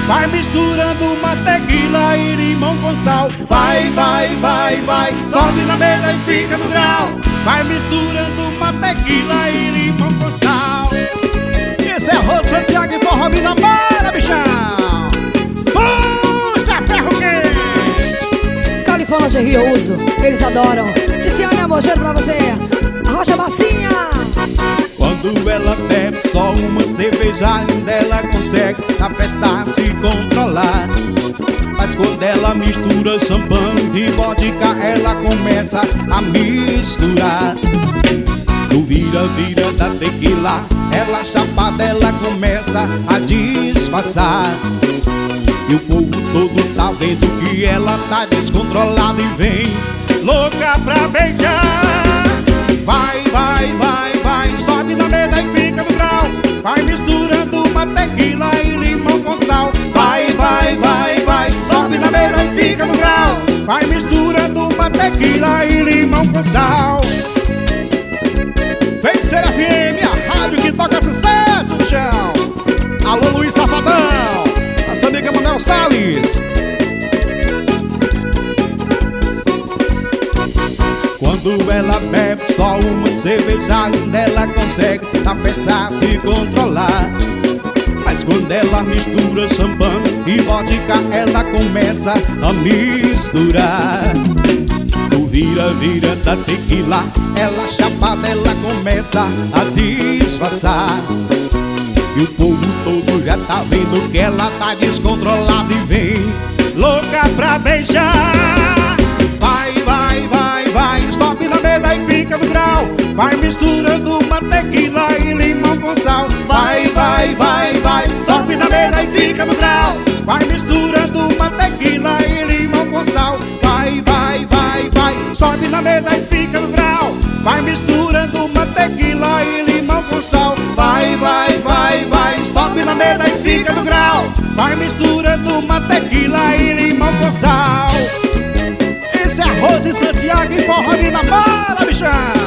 Vai misturando uma tequila e limão com sal. Vai, vai, vai, vai, sobe na mesa e fica no grau. Vai misturando uma tequila e limão com sal. Esse é arroz Santiago e forró me namora, bichão. Puxa, ferro quente. Califórnia de Rio uso, eles adoram. Ticiane, amor, cheiro pra você. Arrocha bacinha. Quando ela bebe só uma cerveja, ainda ela consegue na festa se controlar. Mas quando ela mistura champanhe e vodka, ela começa a misturar. No vira-vira da tequila, ela chapada, ela começa a disfarçar. E o povo todo tá vendo que ela tá descontrolada e vem louca pra beijar. Vai, vai, vai, vai, sobe na mesa e fica no grau. Vai misturando uma tequila e limão com sal. Vai, vai, vai, vai, sobe na mesa e fica no grau. Vai misturando uma tequila e limão com sal. Feiticeira FM, a rádio que toca sucesso no chão. Alô, Luiz Safadão, nossa amiga Manuel Salles. Quando ela bebe só uma cerveja, ainda ela consegue na festa se controlar. Mas quando ela mistura champanhe e vodka, ela começa a misturar. No vira-vira da tequila, ela chapada, ela começa a disfarçar. E o povo todo já tá vendo que ela tá descontrolada e vem louca pra beijar. Vai, vai, vai, vai, sobe na mesa e fica no grau. Vai misturando uma tequila e limão com sal. Vai, vai, vai, vai, sobe na mesa e fica no grau. Vai misturando uma tequila e limão com sal. Vai, vai, vai, vai, sobe na mesa e fica no grau. Vai misturando uma tequila e limão com sal. Vai, vai, vai, vai, sobe na mesa e fica no grau. Vai misturando uma tequila e limão com sal. Esse é arroz e Santiago e forró me namora, bichão.